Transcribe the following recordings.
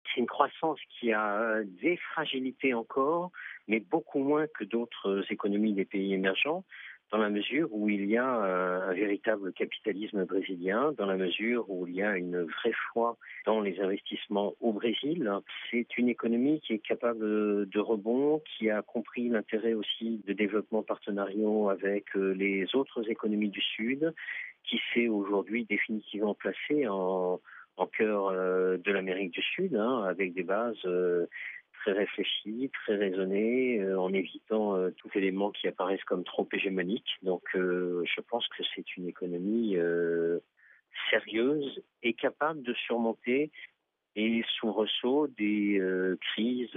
C'est une croissance qui a des fragilités encore, mais beaucoup moins que d'autres économies des pays émergents, dans la mesure où il y a un véritable capitalisme brésilien, dans la mesure où il y a une vraie foi dans les investissements au Brésil. C'est une économie qui est capable de rebond, qui a compris l'intérêt aussi de développements partenariaux avec les autres économies du Sud, qui s'est aujourd'hui définitivement placée en cœur de l'Amérique du Sud, avec des bases très réfléchies, très raisonnées, en évitant tout élément qui apparaissent comme trop hégémonique. Donc je pense que c'est une économie sérieuse et capable de surmonter les soubresauts des crises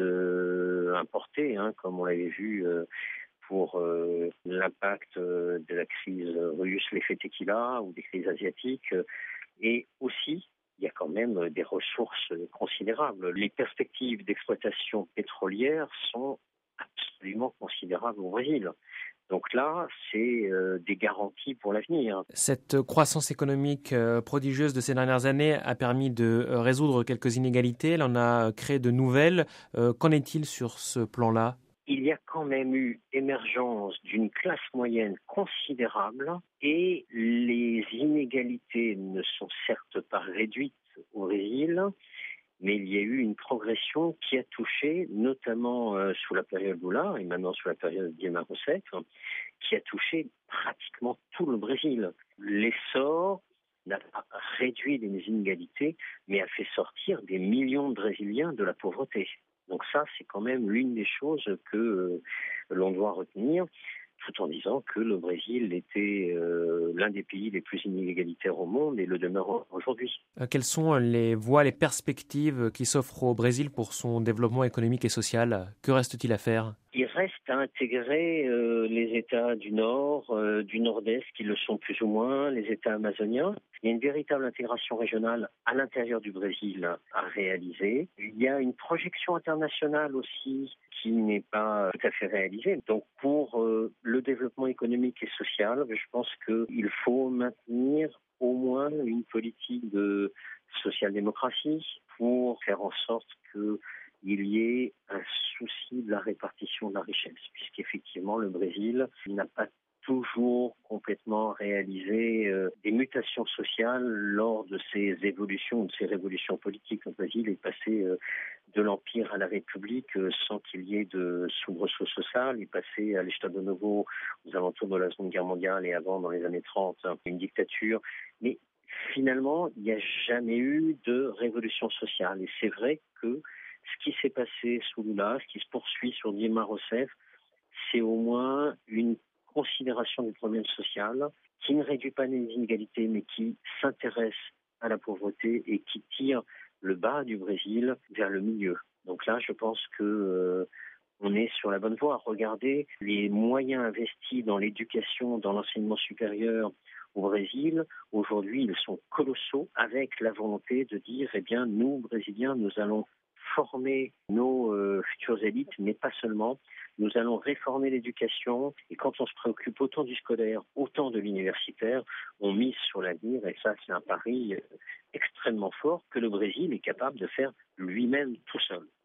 importées, comme on l'avait vu pour l'impact de la crise russe, l'effet tequila, ou des crises asiatiques, et aussi il y a quand même des ressources considérables. Les perspectives d'exploitation pétrolière sont absolument considérables au Brésil. Donc là, c'est des garanties pour l'avenir. Cette croissance économique prodigieuse de ces dernières années a permis de résoudre quelques inégalités, elle en a créé de nouvelles. Qu'en est-il sur ce plan-là ? Il y a quand même eu émergence d'une classe moyenne considérable et les inégalités ne sont certes pas réduites au Brésil, mais il y a eu une progression qui a touché, notamment sous la période Lula et maintenant sous la période Dilma Rousseff, qui a touché pratiquement tout le Brésil. L'essor n'a pas réduit les inégalités, mais a fait sortir des millions de Brésiliens de la pauvreté. Donc ça, c'est quand même l'une des choses que l'on doit retenir, tout en disant que le Brésil était l'un des pays les plus inégalitaires au monde et le demeure aujourd'hui. Quelles sont les voies, les perspectives qui s'offrent au Brésil pour son développement économique et social ? Que reste-t-il à faire ? Il reste à intégrer les États du Nord, du Nord-Est qui le sont plus ou moins, les États amazoniens. Il y a une véritable intégration régionale à l'intérieur du Brésil à réaliser. Il y a une projection internationale aussi qui n'est pas tout à fait réalisée. Donc pour le développement économique et social, je pense qu'il faut maintenir au moins une politique de social-démocratie pour faire en sorte qu'il y ait un souci de la répartition de la richesse, puisqu'effectivement le Brésil n'a pas toujours complètement réalisé des mutations sociales lors de ces évolutions, de ces révolutions politiques. Le Brésil est passé de l'Empire à la République sans qu'il y ait de soubresaut social. Il est passé à l'Estado Novo aux alentours de la Seconde Guerre mondiale et avant, dans les années 30, une dictature. Mais finalement, il n'y a jamais eu de révolution sociale. Et c'est vrai que ce qui s'est passé sous Lula, ce qui se poursuit sur Dilma Rousseff, c'est au moins une considération du problème social qui ne réduit pas les inégalités, mais qui s'intéresse à la pauvreté et qui tire le bas du Brésil vers le milieu. Donc là, je pense que on est sur la bonne voie. Regardez les moyens investis dans l'éducation, dans l'enseignement supérieur au Brésil. Aujourd'hui, ils sont colossaux, avec la volonté de dire, eh bien, nous, Brésiliens, nous allons former nos futures élites, mais pas seulement. Nous allons réformer l'éducation et quand on se préoccupe autant du scolaire, autant de l'universitaire, on mise sur l'avenir et ça, c'est un pari extrêmement fort que le Brésil est capable de faire lui-même tout seul.